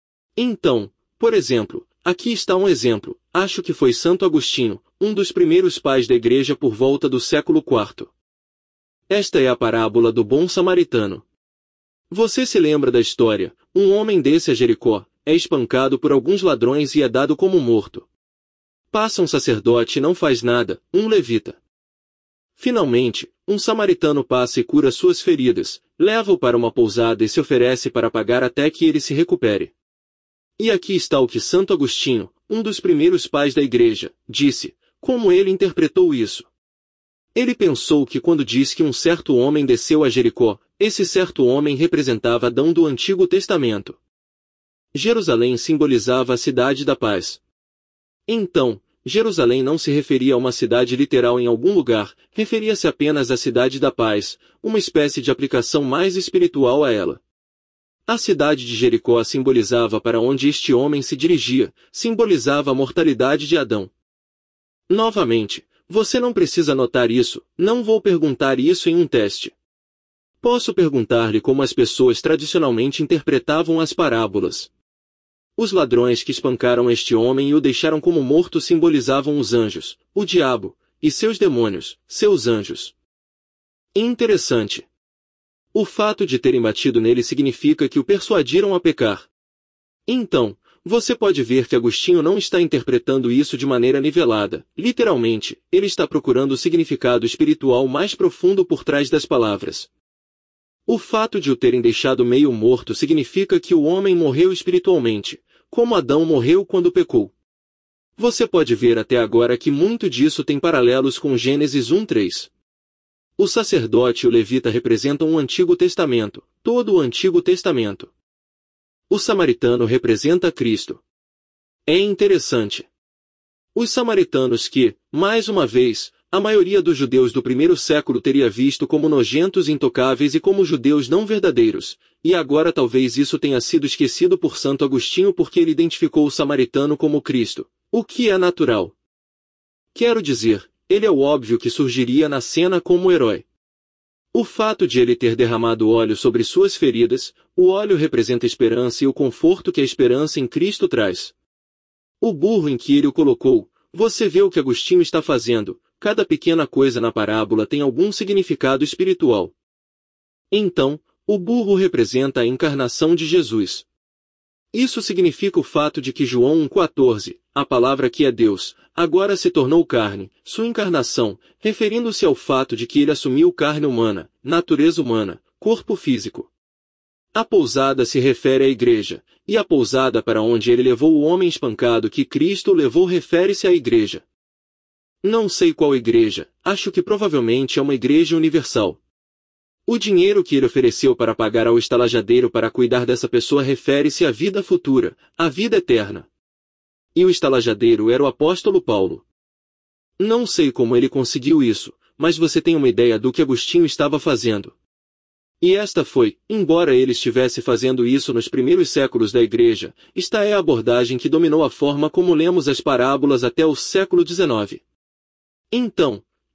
Então, por exemplo, aqui está um exemplo, acho que foi Santo Agostinho, um dos primeiros pais da Igreja por volta do século IV. Esta é a parábola do bom samaritano. Você se lembra da história? Um homem desce a Jericó, é espancado por alguns ladrões e é dado como morto. Passa um sacerdote e não faz nada, um levita. Finalmente, um samaritano passa e cura suas feridas, leva-o para uma pousada e se oferece para pagar até que ele se recupere. E aqui está o que Santo Agostinho, um dos primeiros pais da Igreja, disse, como ele interpretou isso. Ele pensou que quando diz que um certo homem desceu a Jericó, esse certo homem representava Adão do Antigo Testamento. Jerusalém simbolizava a cidade da paz. Então, Jerusalém não se referia a uma cidade literal em algum lugar, referia-se apenas à cidade da paz, uma espécie de aplicação mais espiritual a ela. A cidade de Jericó simbolizava para onde este homem se dirigia, simbolizava a mortalidade de Adão. Novamente, você não precisa notar isso, não vou perguntar isso em um teste. Posso perguntar-lhe como as pessoas tradicionalmente interpretavam as parábolas. Os ladrões que espancaram este homem e o deixaram como morto simbolizavam os anjos, o diabo, e seus demônios, seus anjos. Interessante. O fato de terem batido nele significa que o persuadiram a pecar. Então, você pode ver que Agostinho não está interpretando isso de maneira nivelada. Literalmente, ele está procurando o significado espiritual mais profundo por trás das palavras. O fato de o terem deixado meio morto significa que o homem morreu espiritualmente, como Adão morreu quando pecou. Você pode ver até agora que muito disso tem paralelos com Gênesis 1:3. O sacerdote e o levita representam o Antigo Testamento, todo o Antigo Testamento. O samaritano representa Cristo. É interessante. Os samaritanos que, mais uma vez, a maioria dos judeus do primeiro século teria visto como nojentos e intocáveis e como judeus não verdadeiros, e agora talvez isso tenha sido esquecido por Santo Agostinho porque ele identificou o samaritano como Cristo, o que é natural. Quero dizer, ele é o óbvio que surgiria na cena como herói. O fato de ele ter derramado óleo sobre suas feridas, o óleo representa a esperança e o conforto que a esperança em Cristo traz. O burro em que ele o colocou, você vê o que Agostinho está fazendo, cada pequena coisa na parábola tem algum significado espiritual. Então, o burro representa a encarnação de Jesus. Isso significa o fato de que João 1,14, a palavra que é Deus, agora se tornou carne, sua encarnação, referindo-se ao fato de que ele assumiu carne humana, natureza humana, corpo físico. A pousada se refere à igreja, e a pousada para onde ele levou o homem espancado que Cristo levou refere-se à igreja. Não sei qual igreja, acho que provavelmente é uma igreja universal. O dinheiro que ele ofereceu para pagar ao estalajadeiro para cuidar dessa pessoa refere-se à vida futura, à vida eterna. E o estalajadeiro era o apóstolo Paulo. Não sei como ele conseguiu isso, mas você tem uma ideia do que Agostinho estava fazendo. E esta foi, embora ele estivesse fazendo isso nos primeiros séculos da Igreja, esta é a abordagem que dominou a forma como lemos as parábolas até o século XIX. Então,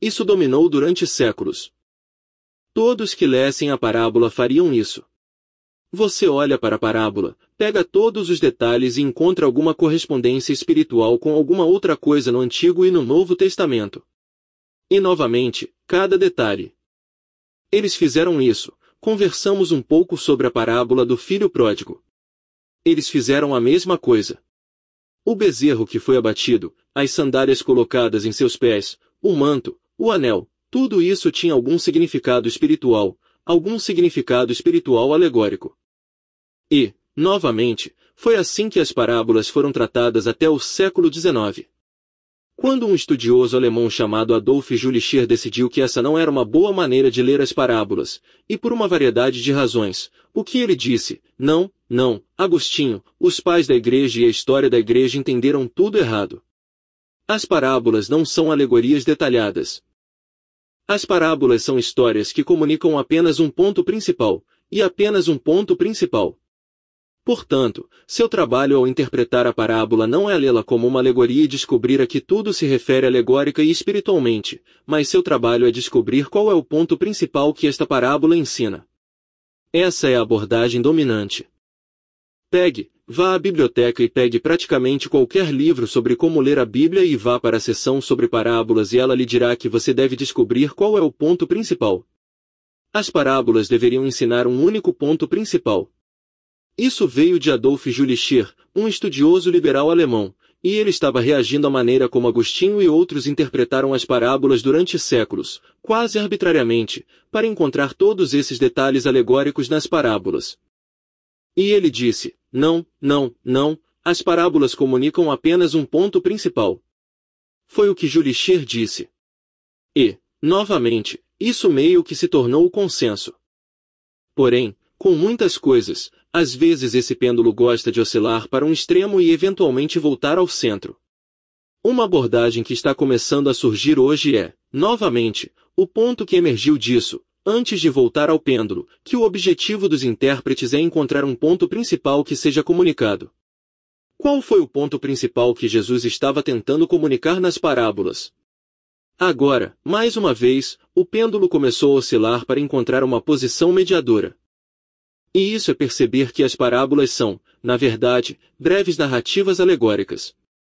Isso dominou durante séculos. Todos que lessem a parábola fariam isso. Você olha para a parábola, pega todos os detalhes e encontra alguma correspondência espiritual com alguma outra coisa no Antigo e no Novo Testamento. E novamente, cada detalhe. Eles fizeram isso. Conversamos um pouco sobre a parábola do filho pródigo. Eles fizeram a mesma coisa. O bezerro que foi abatido, as sandálias colocadas em seus pés, o manto, o anel, tudo isso tinha algum significado espiritual alegórico. E, novamente, foi assim que as parábolas foram tratadas até o século XIX. Quando um estudioso alemão chamado Adolf Julicher decidiu que essa não era uma boa maneira de ler as parábolas, e por uma variedade de razões, o que ele disse? Não, Agostinho, os pais da igreja e a história da igreja entenderam tudo errado. As parábolas não são alegorias detalhadas. As parábolas são histórias que comunicam apenas um ponto principal, e apenas um ponto principal. Portanto, seu trabalho ao interpretar a parábola não é lê-la como uma alegoria e descobrir a que tudo se refere alegórica e espiritualmente, mas seu trabalho é descobrir qual é o ponto principal que esta parábola ensina. Essa é a abordagem dominante. Vá à biblioteca e pegue praticamente qualquer livro sobre como ler a Bíblia e vá para a seção sobre parábolas e ela lhe dirá que você deve descobrir qual é o ponto principal. As parábolas deveriam ensinar um único ponto principal. Isso veio de Adolf Julicher, um estudioso liberal alemão, e ele estava reagindo à maneira como Agostinho e outros interpretaram as parábolas durante séculos, quase arbitrariamente, para encontrar todos esses detalhes alegóricos nas parábolas. E ele disse, não, as parábolas comunicam apenas um ponto principal. Foi o que Julicher disse. E, novamente, isso meio que se tornou o consenso. Porém, com muitas coisas, às vezes esse pêndulo gosta de oscilar para um extremo e eventualmente voltar ao centro. Uma abordagem que está começando a surgir hoje é, novamente, o ponto que emergiu disso, antes de voltar ao pêndulo, que o objetivo dos intérpretes é encontrar um ponto principal que seja comunicado. Qual foi o ponto principal que Jesus estava tentando comunicar nas parábolas? Agora, mais uma vez, o pêndulo começou a oscilar para encontrar uma posição mediadora. E isso é perceber que as parábolas são, na verdade, breves narrativas alegóricas.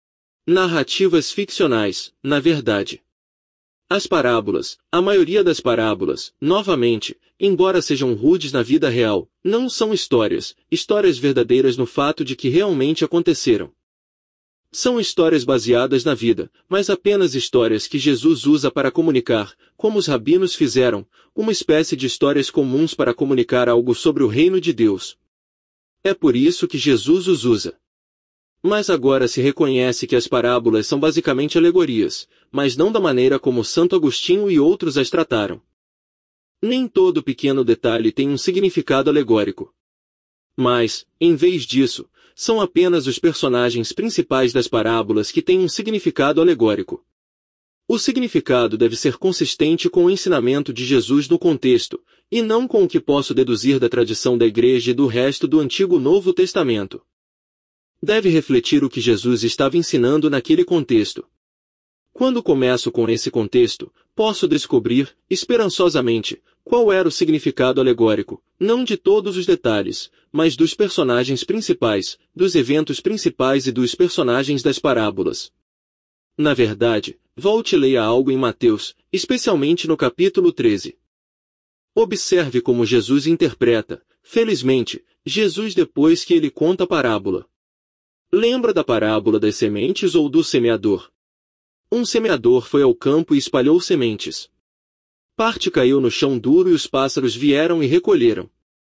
Narrativas ficcionais, na verdade. As parábolas, a maioria das parábolas, novamente, embora sejam rudes na vida real, não são histórias verdadeiras no fato de que realmente aconteceram. São histórias baseadas na vida, mas apenas histórias que Jesus usa para comunicar, como os rabinos fizeram, uma espécie de histórias comuns para comunicar algo sobre o reino de Deus. É por isso que Jesus os usa. Mas agora se reconhece que as parábolas são basicamente alegorias, mas não da maneira como Santo Agostinho e outros as trataram. Nem todo pequeno detalhe tem um significado alegórico. Mas, em vez disso, são apenas os personagens principais das parábolas que têm um significado alegórico. O significado deve ser consistente com o ensinamento de Jesus no contexto, e não com o que posso deduzir da tradição da Igreja e do resto do Antigo e Novo Testamento. Deve refletir o que Jesus estava ensinando naquele contexto. Quando começo com esse contexto, posso descobrir, esperançosamente, qual era o significado alegórico, não de todos os detalhes, mas dos personagens principais, dos eventos principais e dos personagens das parábolas. Na verdade, volte e leia algo em Mateus, especialmente no capítulo 13. Observe como Jesus interpreta, felizmente, Jesus depois que ele conta a parábola. Lembra da parábola das sementes ou do semeador? Um semeador foi ao campo e espalhou sementes. Parte caiu no chão duro e os pássaros vieram e recolheram.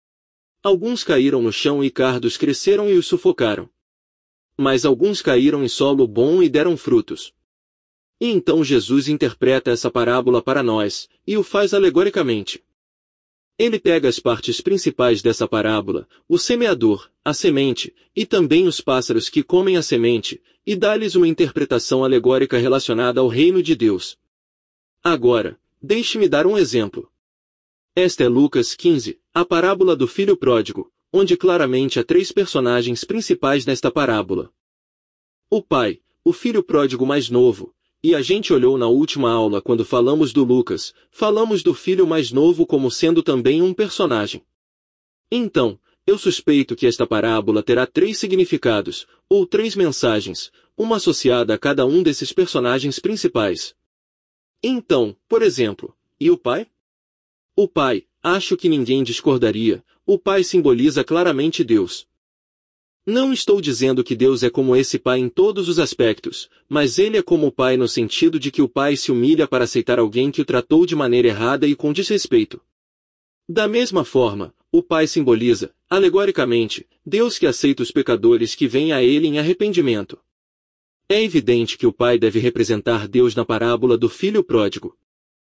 Alguns caíram no chão e cardos cresceram e os sufocaram. Mas alguns caíram em solo bom e deram frutos. E então Jesus interpreta essa parábola para nós, e o faz alegoricamente. Ele pega as partes principais dessa parábola, o semeador, a semente, e também os pássaros que comem a semente, e dá-lhes uma interpretação alegórica relacionada ao reino de Deus. Agora, deixe-me dar um exemplo. Esta é Lucas 15, a parábola do filho pródigo, onde claramente há três personagens principais nesta parábola. O pai, o filho pródigo mais novo, E a gente olhou na última aula quando falamos do Lucas, falamos do filho mais novo como sendo também um personagem. Então, eu suspeito que esta parábola terá 3 significados, ou 3 mensagens, uma associada a cada um desses personagens principais. Então, por exemplo, e o pai? O pai, acho que ninguém discordaria, o pai simboliza claramente Deus. Não estou dizendo que Deus é como esse pai em todos os aspectos, mas ele é como o pai no sentido de que o pai se humilha para aceitar alguém que o tratou de maneira errada e com desrespeito. Da mesma forma, o pai simboliza, alegoricamente, Deus que aceita os pecadores que vêm a ele em arrependimento. É evidente que o pai deve representar Deus na parábola do filho pródigo.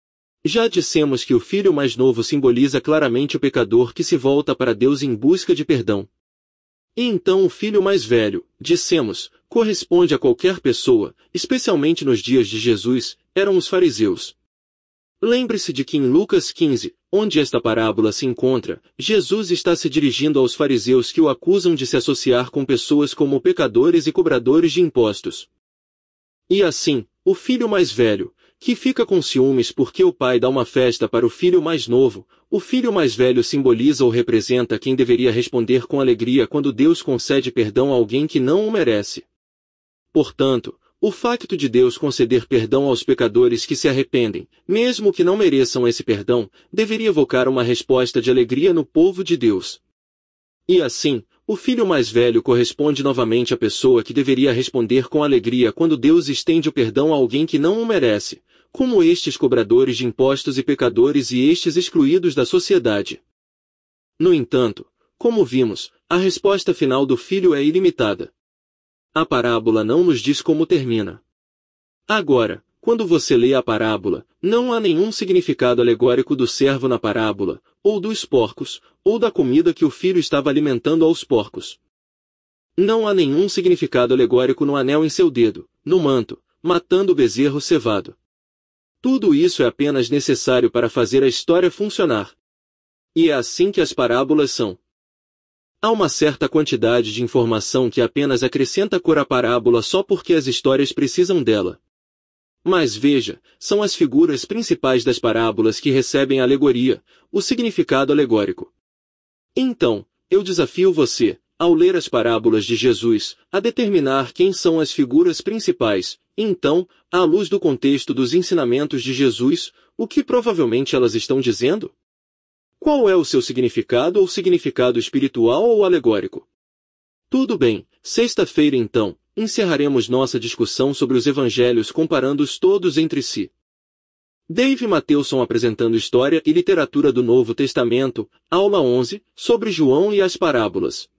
Já dissemos que o filho mais novo simboliza claramente o pecador que se volta para Deus em busca de perdão. E então o filho mais velho, dissemos, corresponde a qualquer pessoa, especialmente nos dias de Jesus, eram os fariseus. Lembre-se de que em Lucas 15, onde esta parábola se encontra, Jesus está se dirigindo aos fariseus que o acusam de se associar com pessoas como pecadores e cobradores de impostos. E assim, o filho mais velho, que fica com ciúmes porque o pai dá uma festa para o filho mais novo, o filho mais velho simboliza ou representa quem deveria responder com alegria quando Deus concede perdão a alguém que não o merece. Portanto, o facto de Deus conceder perdão aos pecadores que se arrependem, mesmo que não mereçam esse perdão, deveria evocar uma resposta de alegria no povo de Deus. E assim, o filho mais velho corresponde novamente à pessoa que deveria responder com alegria quando Deus estende o perdão a alguém que não o merece, como estes cobradores de impostos e pecadores e estes excluídos da sociedade. No entanto, como vimos, a resposta final do filho é ilimitada. A parábola não nos diz como termina. Agora, quando você lê a parábola, não há nenhum significado alegórico do servo na parábola, ou dos porcos, ou da comida que o filho estava alimentando aos porcos. Não há nenhum significado alegórico no anel em seu dedo, no manto, matando o bezerro cevado. Tudo isso é apenas necessário para fazer a história funcionar. E é assim que as parábolas são. Há uma certa quantidade de informação que apenas acrescenta cor à parábola só porque as histórias precisam dela. Mas veja, são as figuras principais das parábolas que recebem a alegoria, o significado alegórico. Então, eu desafio você, ao ler as parábolas de Jesus, a determinar quem são as figuras principais, e então, à luz do contexto dos ensinamentos de Jesus, o que provavelmente elas estão dizendo? Qual é o seu significado ou significado espiritual ou alegórico? Tudo bem, sexta-feira então, encerraremos nossa discussão sobre os evangelhos comparando-os todos entre si. Dave Matthewson apresentando História e Literatura do Novo Testamento, aula 11, sobre João e as Parábolas.